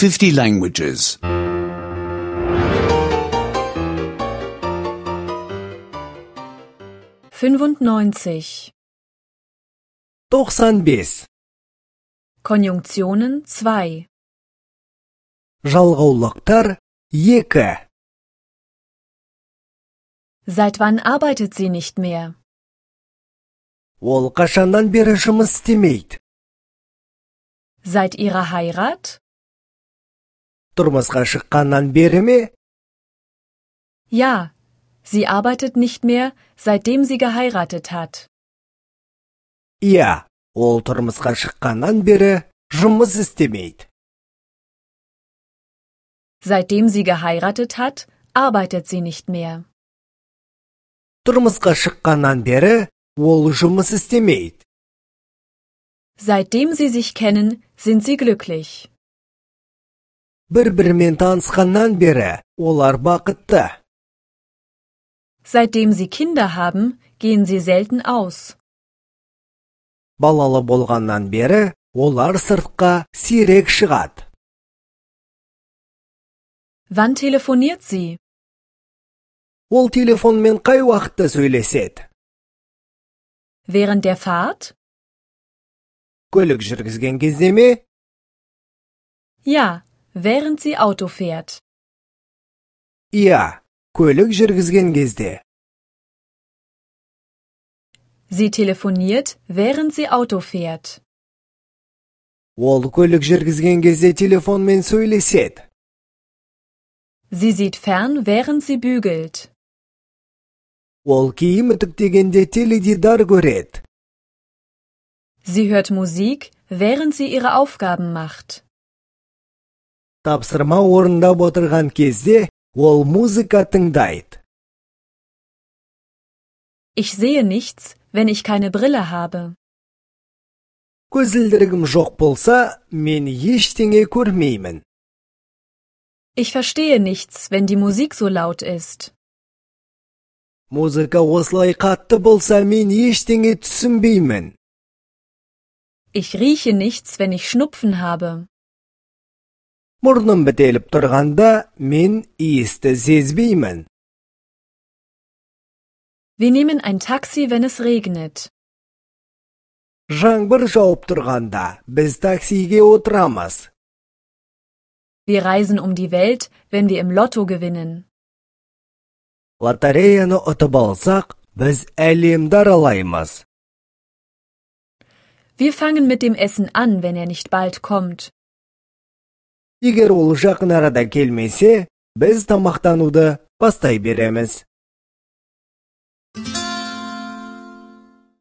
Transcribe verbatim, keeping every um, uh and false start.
fifty languages. fünfundneunzig. тоқсан бес. Konjunktionen zwei. Жалғаулықтар екі. Seit wann arbeitet sie nicht mehr? Ол қашаннан бері жұмыс істемейді? Seit ihrer Heirat? Тұрмысқа шыққаннан бері ме? Ja, sie arbeitet nicht mehr, seitdem sie geheiratet hat. Иә, ол тұрмысқа шыққаннан бері жұмыс істемейді. Seitdem sie geheiratet hat, arbeitet sie nicht mehr. Тұрмысқа шыққаннан бері ол жұмыс істемейді. Seitdem sie sich kennen, sind sie glücklich. Бір-бірімен танысқаннан бері олар бақытты. Seitdem sie Kinder haben, gehen sie selten aus. Балалы болғаннан бері олар сыртқа сирек шығады. Wann telefoniert sie? Ол телефонмен қай уақытта сөйлеседі? Während der Fahrt? Көлік жүргізген кезде ме? Ja, während sie Auto fährt. Иә, көлік жүргізген кезде. Sie telefoniert, während sie Auto fährt. Ол көлік жүргізген кезде телефонмен сөйлеседі. Sie sieht fern, während sie bügelt. Ол киім үтіктегенде теледидар көреді. Sie hört Musik, während sie ihre Aufgaben macht. Тапсырма орындап отырған кезде ол музыка тыңдайды. Ich sehe nichts, wenn ich keine Brille habe. Көзілдірігім жоқ болса, мен ештеңе көрмеймін. Ich verstehe nichts, wenn die Musik so laut ist. Музыка осылай қатты болса, мен ештеңе түсінбеймін. Ich rieche nichts, wenn ich Schnupfen habe. Мұрным бітеліп тұрғанда, мен иісті сезбеймін. Wir nehmen ein Taxi, wenn es regnet. Жаңбыр жауып тұрғанда, біз таксиге отырамыз. Wir reisen um die Welt, wenn wir im Lotto gewinnen. Лотереяны ұтып алсақ, біз әлемді аралаймыз. Wir fangen mit dem Essen an, wenn er nicht bald kommt. Егер ол жақын арада келмесе, біз тамақтануды бастай береміз.